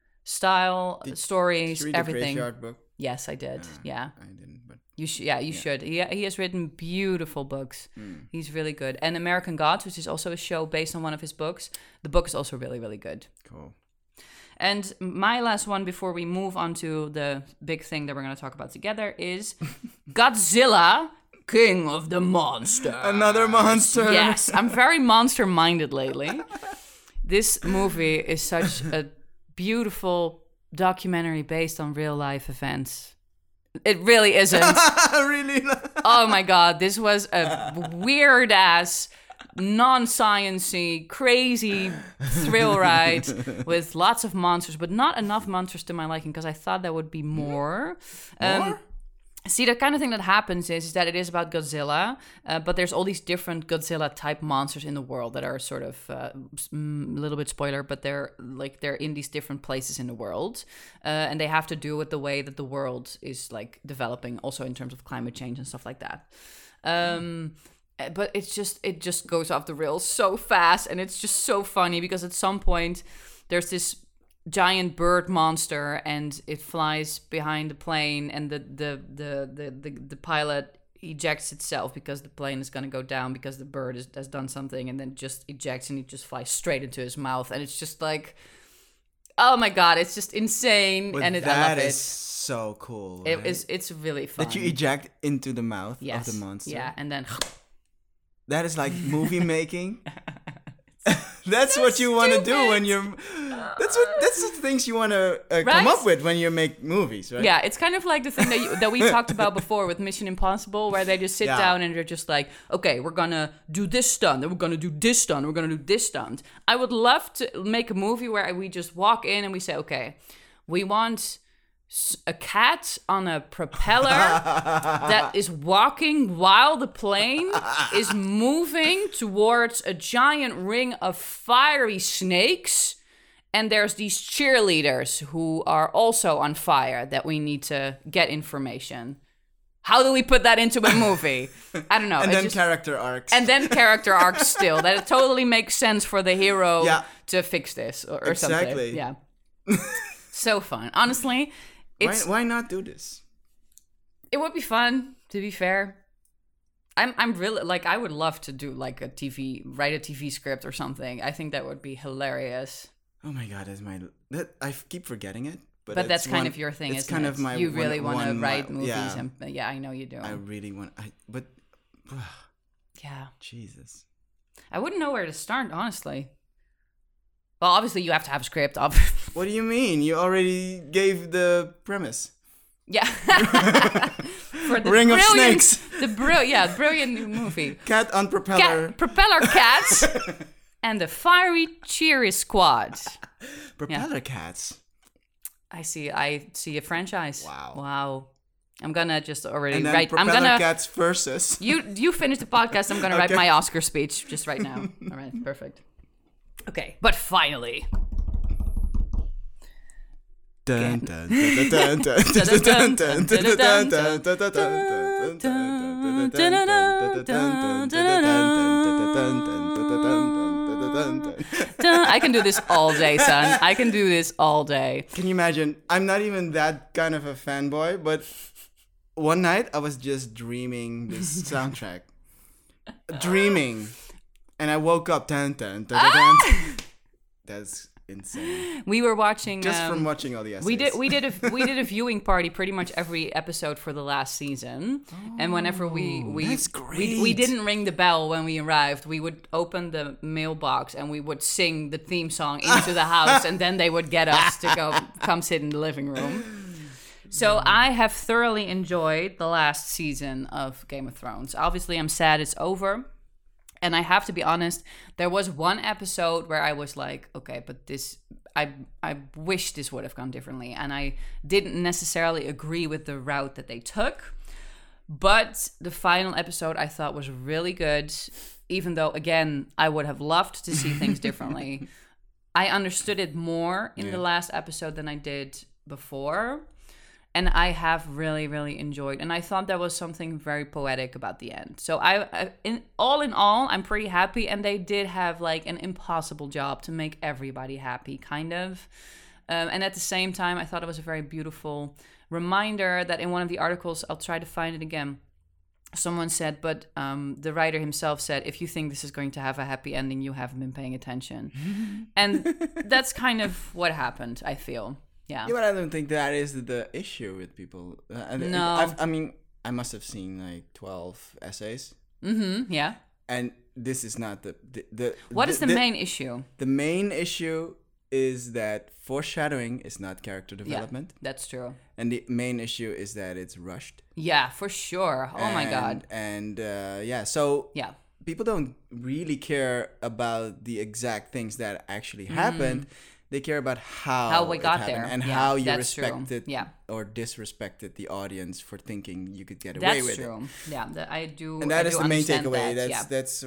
Style, stories, did you read everything. The Graveyard Book? Yes, I did. Yeah. I didn't, but... You should. He has written beautiful books. He's really good. And American Gods, which is also a show based on one of his books. The book is also really, really good. Cool. And my last one before we move on to the big thing that we're going to talk about together is Godzilla, King of the Monsters. Another monster. Yes, I'm very monster-minded lately. This movie is such a beautiful documentary based on real-life events. It really isn't. Really? Oh my God, this was a weird ass, non-sciencey, crazy thrill ride with lots of monsters, but not enough monsters to my liking because I thought there would be more. More? See, the kind of thing that happens is that it is about Godzilla, but there's all these different Godzilla-type monsters in the world that are sort of a little bit spoiler, but they're in these different places in the world, and they have to do with the way that the world is like developing, also in terms of climate change and stuff like that. But it just goes off the rails so fast, and it's just so funny because at some point there's this giant bird monster and it flies behind the plane, and the pilot ejects itself because the plane is going to go down because the bird has done something, and then just ejects and it just flies straight into his mouth, and it's just like, oh my God, it's just insane. But and I love that it. is so cool. Right? It's really fun that you eject into the mouth of the monster. Yeah, and then that is like movie making. That's what you want to do when you're. That's the things you want to come up with when you make movies, right? Yeah, it's kind of like the thing that we talked about before with Mission Impossible, where they just sit down and they're just like, okay, we're gonna do this stunt, then we're gonna do this stunt, we're gonna do this stunt. I would love to make a movie where we just walk in and we say, okay, we want a cat on a propeller that is walking while the plane is moving towards a giant ring of fiery snakes, and there's these cheerleaders who are also on fire that we need to get information. How do we put that into a movie? I don't know. And then character arcs. And then character arcs still. That it totally makes sense for the hero to fix this or something. Yeah. So fun. Honestly, why not do this? It would be fun, to be fair. I'm really, like, I would love to do, like, write a TV script or something. I think that would be hilarious. Oh my God, I keep forgetting it. But that's kind of your thing, isn't it? It's kind of my... You really want to write movies. Yeah. And I know you do. I really want... yeah. Jesus. I wouldn't know where to start, honestly. Well, obviously, you have to have a script. What do you mean? You already gave the premise. Yeah. For the Ring of Snakes. Brilliant new movie. Cat on propeller. Propeller cats. And the Fiery Cheery Squad. Propeller cats. I see a franchise. Wow. Wow. I'm gonna just already and then write. Propeller I'm gonna Cats versus. You finish the podcast. I'm gonna write my Oscar speech just right now. All right, perfect. Okay, but finally. Dun, dun, dun, dun, dun, dun, dun, dun, dun, dun, I can do this all day, son. I can do this all day. Can you imagine? I'm not even that kind of a fanboy, but one night I was just dreaming this soundtrack. Dreaming. And I woke up. Dun, dun, dun, dun, dun. That's insane. We were watching just from watching all the essays. We did a viewing party pretty much every episode for the last season. And whenever we didn't ring the bell when we arrived, we would open the mailbox and we would sing the theme song into the house, and then they would get us to come sit in the living room. So I have thoroughly enjoyed the last season of Game of Thrones. Obviously, I'm sad it's over. And I have to be honest, there was one episode where I was like, okay, but this, I wish this would have gone differently. And I didn't necessarily agree with the route that they took. But the final episode I thought was really good, even though, again, I would have loved to see things differently. I understood it more in the last episode than I did before. And I have really, really enjoyed. And I thought there was something very poetic about the end. So in all, I'm pretty happy. And they did have like an impossible job to make everybody happy, kind of. And at the same time, I thought it was a very beautiful reminder that in one of the articles, I'll try to find it again. Someone said, but the writer himself said, if you think this is going to have a happy ending, you haven't been paying attention. And that's kind of what happened, I feel. Yeah, but I don't think that is the issue with people. No. I mean, I must have seen like 12 essays. Mm-hmm, yeah. And this is not the What is the main issue? The main issue is that foreshadowing is not character development. Yeah, that's true. And the main issue is that it's rushed. Yeah, for sure. Oh my God. And so yeah. People don't really care about the exact things that actually happened. They care about how we got there and how you respected or disrespected the audience for thinking you could get away with it. That's true. Yeah, I do. And that is the main takeaway. That's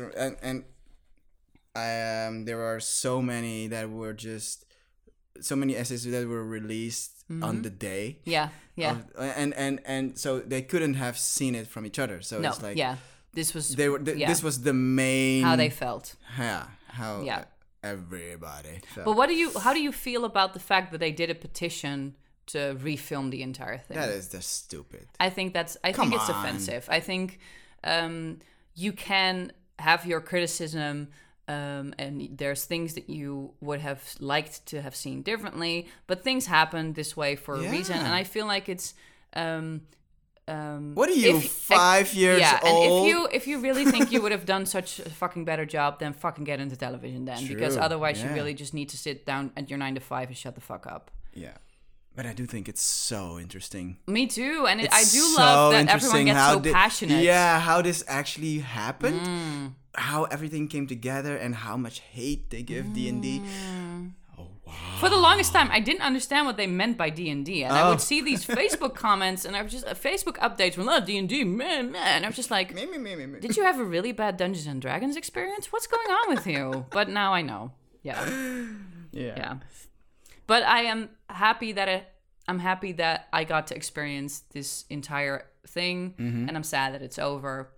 there are so many that were just so many essays that were released on the day. Yeah. And so they couldn't have seen it from each other. So it's like this was this was the main how they felt. Everybody. So. But how do you feel about the fact that they did a petition to refilm the entire thing? That is just stupid. I think it's offensive. I think you can have your criticism, and there's things that you would have liked to have seen differently, but things happen this way for a reason, and I feel like it's. What are you, 5 years old? And if you really think you would have done such a fucking better job, then fucking get into television then. True. Because otherwise you really just need to sit down at your 9 to 5 and shut the fuck up. Yeah. But I do think it's so interesting. Me too. And I do love that everyone gets so passionate. Yeah, how this actually happened. How everything came together and how much hate they give D&D. For the longest time, I didn't understand what they meant by D&D, and I would see these Facebook comments, and I was just Facebook updates from D&D, man, and I was just like, did you have a really bad Dungeons and Dragons experience? What's going on with you? But now I know, yeah. But I am happy that I got to experience this entire thing, and I'm sad that it's over.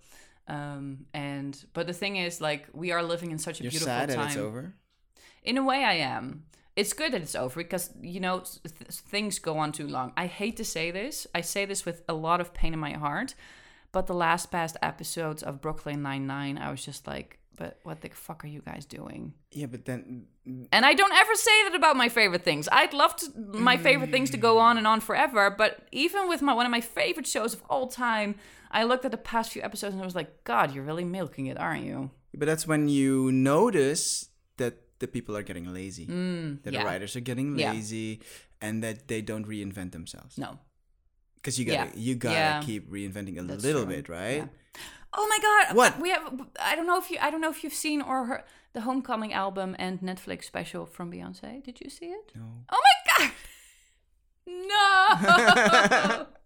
But the thing is, like, we are living in such a beautiful time. You're sad that it's over? In a way, I am. It's good that it's over because, things go on too long. I hate to say this. I say this with a lot of pain in my heart. But the past episodes of Brooklyn Nine-Nine, I was just like, but what the fuck are you guys doing? Yeah, but then... And I don't ever say that about my favorite things. I'd love my favorite things to go on and on forever. But even with one of my favorite shows of all time, I looked at the past few episodes and I was like, God, you're really milking it, aren't you? But that's when you notice that the people are getting lazy, that the writers are getting lazy, and that they don't reinvent themselves. No, because you gotta keep reinventing a little bit, right? Yeah. Oh my God! What we have? I don't know if you've seen or heard the Homecoming album and Netflix special from Beyonce. Did you see it? No. Oh my God! No.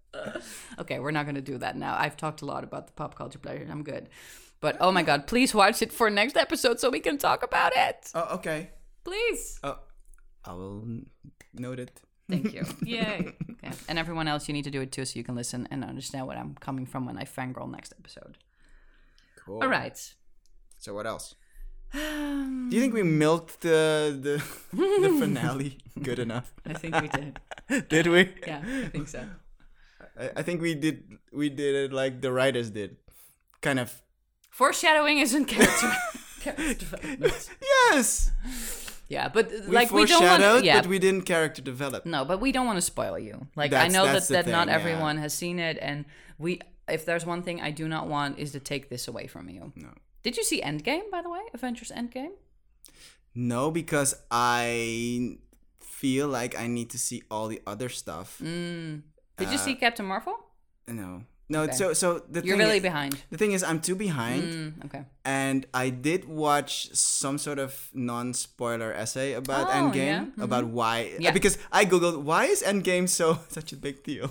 Okay, we're not going to do that now. I've talked a lot about the pop culture pleasure. I'm good. But oh my God, please watch it for next episode so we can talk about it. Oh, okay. Please. Oh, I will note it. Thank you. Yay. Okay. And everyone else, you need to do it too so you can listen and understand what I'm coming from when I fangirl next episode. Cool. All right. So what else? Do you think we milked the finale good enough? I think we did. Did we? Yeah, I think so. I think we did it like the writers did. Kind of. Foreshadowing isn't character development. Yes. Yeah, but we like we don't want. Yeah, but we didn't character develop. No, but we don't want to spoil you. Like I know that not everyone has seen it, and if there's one thing I do not want is to take this away from you. No. Did you see Endgame, by the way? Avengers Endgame? No, because I feel like I need to see all the other stuff. Did you see Captain Marvel? No. No, okay. so you're really behind. The thing is, I'm too behind. Okay. And I did watch some sort of non-spoiler essay about Endgame, about why. Yeah. Because I googled why is Endgame such a big deal.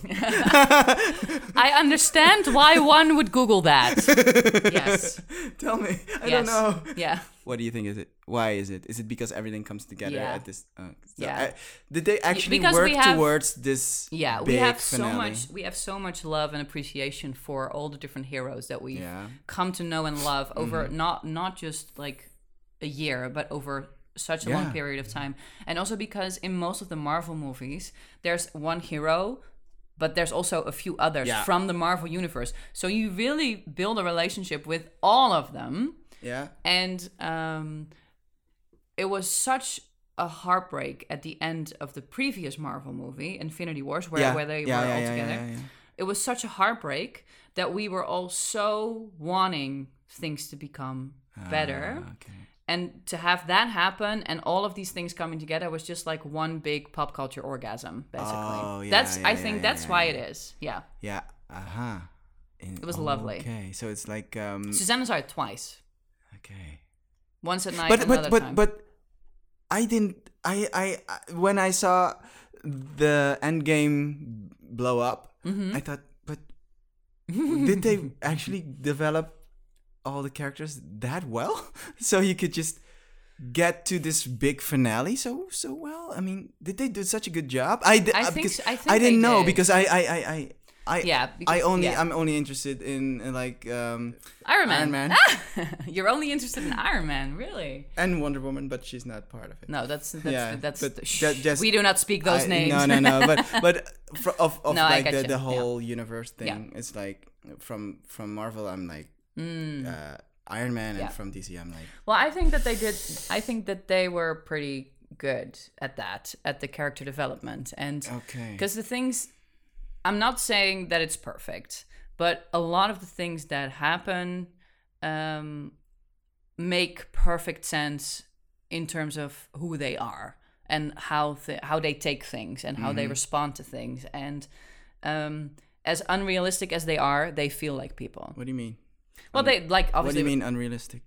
I understand why one would Google that. Yes. Tell me. I don't know. Yeah. What do you think is it? Why is it? Is it because everything comes together at this? Yeah. Did they actually work towards this? Yeah, big we have finale? so much love and appreciation for all the different heroes that we've come to know and love over not just like a year, but over such a long period of time. And also because in most of the Marvel movies, there's one hero, but there's also a few others from the Marvel universe. So you really build a relationship with all of them. Yeah. And it was such a heartbreak at the end of the previous Marvel movie, Infinity Wars, where they were all together. Yeah. It was such a heartbreak that we were all so wanting things to become better. Okay. And to have that happen and all of these things coming together was just like one big pop culture orgasm, basically. Oh, yeah, I think that's why it is. Yeah. Yeah. Uh-huh. It was lovely. Okay. So it's like Susanna saw it twice. Okay. Once at night and another time. But I didn't I when I saw the Endgame blow up, I thought, but did they actually develop all the characters that well? So you could just get to this big finale so well? I mean, did they do such a good job? I didn't know because I'm only interested in like Iron Man. You're only interested in Iron Man, really? And Wonder Woman, but she's not part of it. No, we do not speak those names. No. But the whole universe thing, it's like from Marvel, I'm like Iron Man, and from DC, I'm like. Well, I think that they were pretty good at the character development, and because the things. I'm not saying that it's perfect, but a lot of the things that happen make perfect sense in terms of who they are and how they take things and how they respond to things. And as unrealistic as they are, they feel like people. What do you mean? Well, they like obviously. What do you mean unrealistic?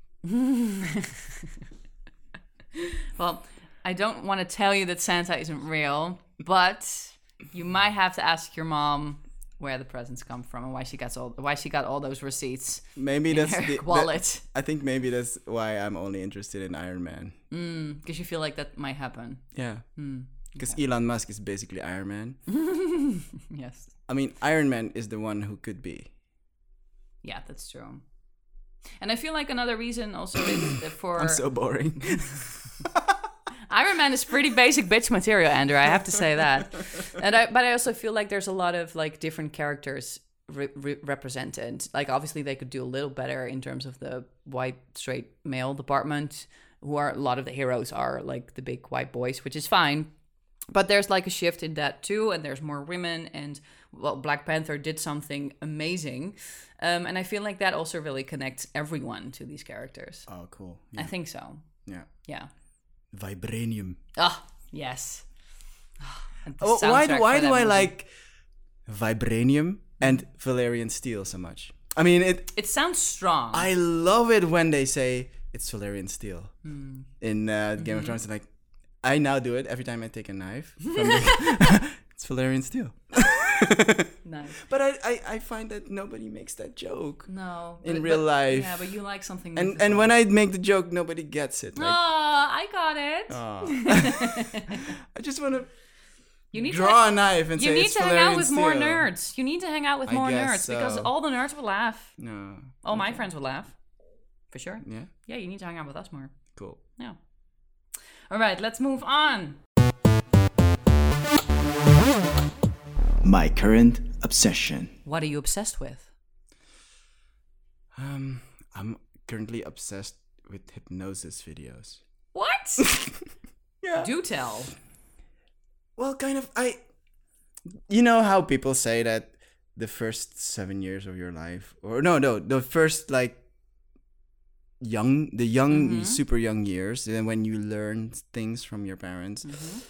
Well, I don't want to tell you that Santa isn't real, but. You might have to ask your mom where the presents come from and why she got all those receipts. Maybe that's her wallet. I think maybe that's why I'm only interested in Iron Man. Because you feel like that might happen. Yeah. Because Elon Musk is basically Iron Man. Yes. I mean, Iron Man is the one who could be. Yeah, that's true. And I feel like another reason also is for. I'm so boring. Iron Man is pretty basic bitch material, Andrew. I have to say that. But I also feel like there's a lot of like different characters represented. Like obviously they could do a little better in terms of the white straight male department, who are a lot of the heroes are like the big white boys, which is fine. But there's like a shift in that too, and there's more women. And well, Black Panther did something amazing, and I feel like that also really connects everyone to these characters. Oh, cool! Yeah. I think so. Yeah. Yeah. Vibranium. Ah, yes. Why do I like Vibranium and Valerian Steel so much? I mean, it sounds strong. I love it when they say it's Valerian Steel in Game of Thrones. Like, I now do it every time I take a knife. It's Valerian Steel. Nice. But I find that nobody makes that joke. No. In real life. Yeah, but you like something and when I make the joke, nobody gets it. Like, I got it. I just want to you need draw a knife and say it's You need to hang out with Steel. more nerds. You need to hang out with more nerds so. because all the nerds will laugh. No. All my friends will laugh. For sure. Yeah? Yeah, you need to hang out with us more. Cool. Yeah. All right, let's move on. My current obsession. What are you obsessed with? I'm currently obsessed with hypnosis videos. What? Yeah. Do tell. Well, kind of. You know how people say that the first 7 years of your life, or the first super young years, and when you learn things from your parents,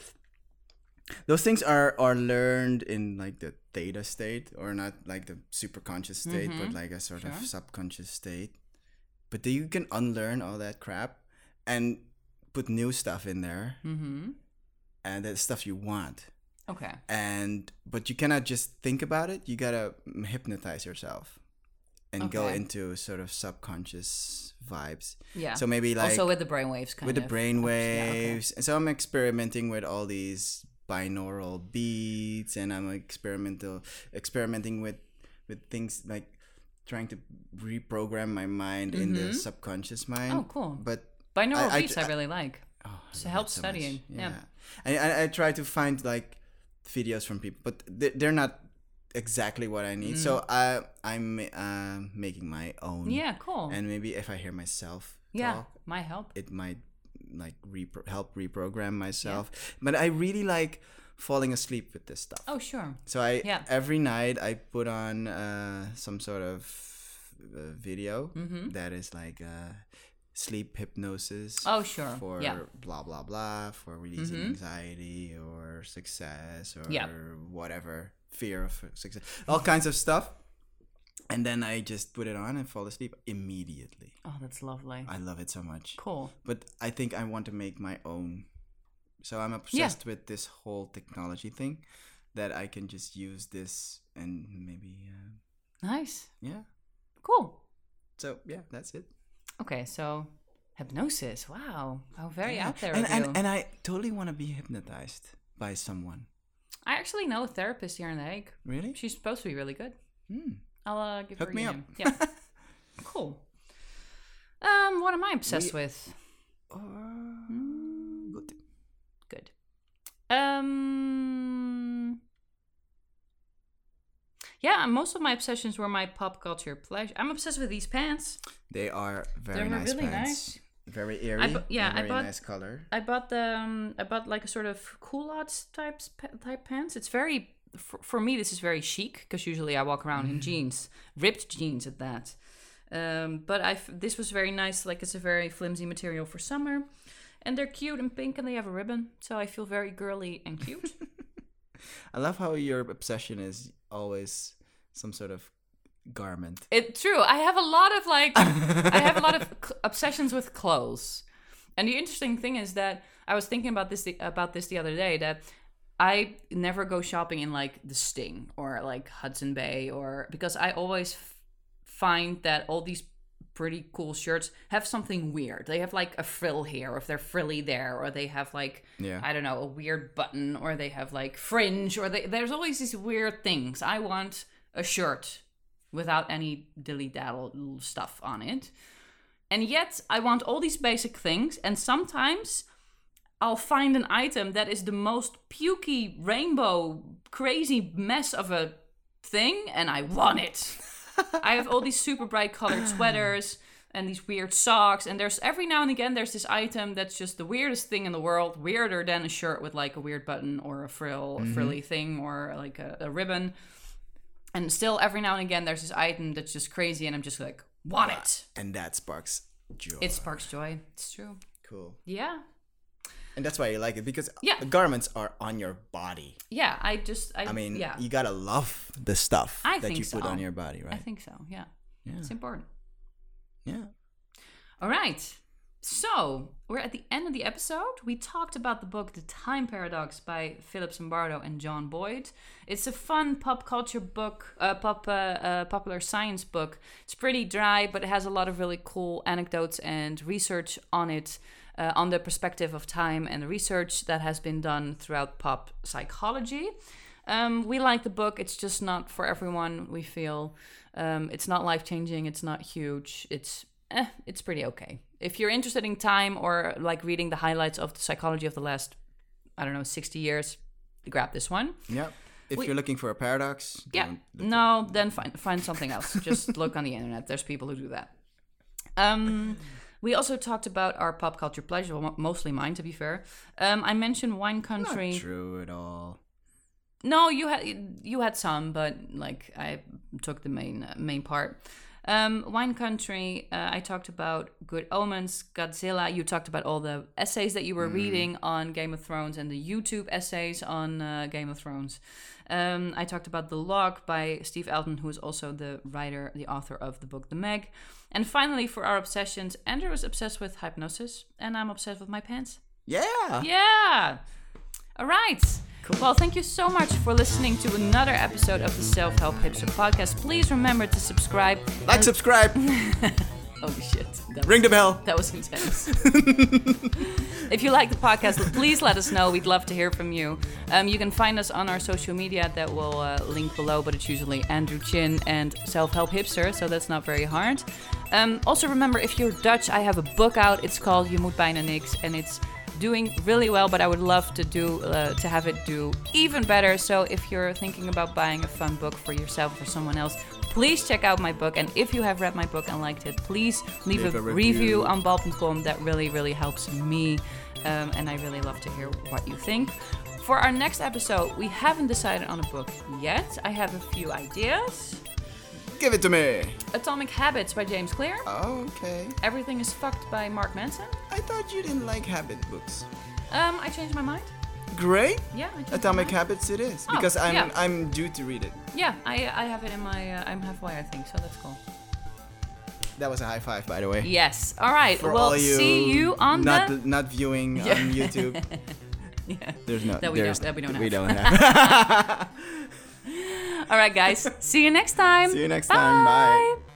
those things are learned in like the theta state, or not like the super conscious state, but like a sort of subconscious state. But then you can unlearn all that crap and put new stuff in there, and that's stuff you want. Okay. But you cannot just think about it. You gotta hypnotize yourself and go into sort of subconscious vibes. Yeah. So maybe like also with the brainwaves, with the brainwaves. And so I'm experimenting with all these binaural beats, and I'm experimenting with things like trying to reprogram my mind in the subconscious mind. Oh, cool. But binaural beats I really like. Oh, it helps studying. Yeah. I try to find like videos from people, but they're not exactly what I need. So I'm making my own. Yeah, cool. And maybe if I hear myself talk, might help. It might like help reprogram myself. Yeah. But I really like falling asleep with this stuff. Oh, sure. So every night I put on some sort of video that is like sleep hypnosis. Oh, sure. For blah blah blah, for releasing anxiety or success or whatever, fear of success, all kinds of stuff. And then I just put it on and fall asleep immediately. Oh, that's lovely. I love it so much. Cool. But I think I want to make my own. So I'm obsessed with this whole technology thing, that I can just use this and maybe... nice. Yeah. Cool. So, yeah, that's it. Okay, so hypnosis. Wow. How very out there of you. And I totally want to be hypnotized by someone. I actually know a therapist here in The Hague. Really? She's supposed to be really good. I'll give Hook her me your up. name. Yeah. Cool. What am I obsessed with? Good. Yeah, most of my obsessions were my pop culture pleasure. I'm obsessed with these pants. They are very nice really pants. Nice. Very airy. I bought nice color. I bought like a sort of culottes type pants. It's very for me. This is very chic because usually I walk around in jeans, ripped jeans at that. But this was very nice. Like it's a very flimsy material for summer, and they're cute and pink, and they have a ribbon, so I feel very girly and cute. I love how your obsession is always some sort of garment. It's true. I have a lot of obsessions with clothes. And the interesting thing is that I was thinking about this the other day, that I never go shopping in like the Sting or like Hudson Bay, or because I always find that all these pretty cool shirts have something weird. They have like a frill here, or if they're frilly there, or they have like I don't know, a weird button, or they have like fringe, or there's always these weird things. I want a shirt without any dilly-daddle stuff on it. And yet I want all these basic things, and sometimes I'll find an item that is the most pukey, rainbow, crazy mess of a thing, and I want it. I have all these super bright colored sweaters and these weird socks, and there's every now and again there's this item that's just the weirdest thing in the world, weirder than a shirt with like a weird button or a frilly thing, or like a ribbon. And still every now and again there's this item that's just crazy, and I'm just like, want it. And that sparks joy. It sparks joy. It's true. Cool. Yeah. And that's why you like it, because the garments are on your body. Yeah, I mean, you gotta love the stuff that you put on your body, right? I think so, yeah. It's important. Yeah. All right. So, we're at the end of the episode. We talked about the book The Time Paradox by Philip Zimbardo and John Boyd. It's a fun pop culture book, popular science book. It's pretty dry, but it has a lot of really cool anecdotes and research on it, on the perspective of time and the research that has been done throughout pop psychology. We like the book. It's just not for everyone, we feel. It's not life-changing. It's not huge. It's pretty okay. If you're interested in time or like reading the highlights of the psychology of the last, 60 years, grab this one. Yep. If you're looking for a paradox, then find something else. Just look on the internet. There's people who do that. We also talked about our pop culture pleasure, well, mostly mine, to be fair. I mentioned Wine Country. Not true at all. No, you had some, but like I took the main part. Wine Country, I talked about Good Omens, Godzilla. You talked about all the essays that you were reading on Game of Thrones and the YouTube essays on Game of Thrones. I talked about The Log by Steve Elton, who is also the author of the book The Meg. And finally, for our obsessions, Andrew is obsessed with hypnosis, and I'm obsessed with my pants. Yeah! Yeah! All right. Cool. Well, thank you so much for listening to another episode of the Self-Help Hipster podcast. Please remember to subscribe. Subscribe. Holy shit. Ring the bell. That was intense. If you like the podcast, please let us know. We'd love to hear from you. You can find us on our social media that will link below, but it's usually Andrew Chin and Self-Help Hipster, so that's not very hard. Also remember, if you're Dutch, I have a book out. It's called Je moet bijna niks, and it's doing really well, but I would love to have it do even better. So if you're thinking about buying a fun book for yourself or someone else, please check out my book. And if you have read my book and liked it, please leave a review on bol.com. That really, really helps me. And I really love to hear what you think. For our next episode, we haven't decided on a book yet. I have a few ideas. Give it to me. Atomic Habits by James Clear. Okay. Everything is Fucked by Mark Manson. I thought you didn't like habit books. I changed my mind. Great. Yeah. Atomic Habits it is, because I'm due to read it. Yeah, I have it in my. I'm halfway, I think, so that's cool. That was a high five, by the way. Yes. All right. For we'll all you see you on not viewing on YouTube. Yeah. There's no. That we don't have. We don't have. All right, guys. See you next time. See you next time. Bye.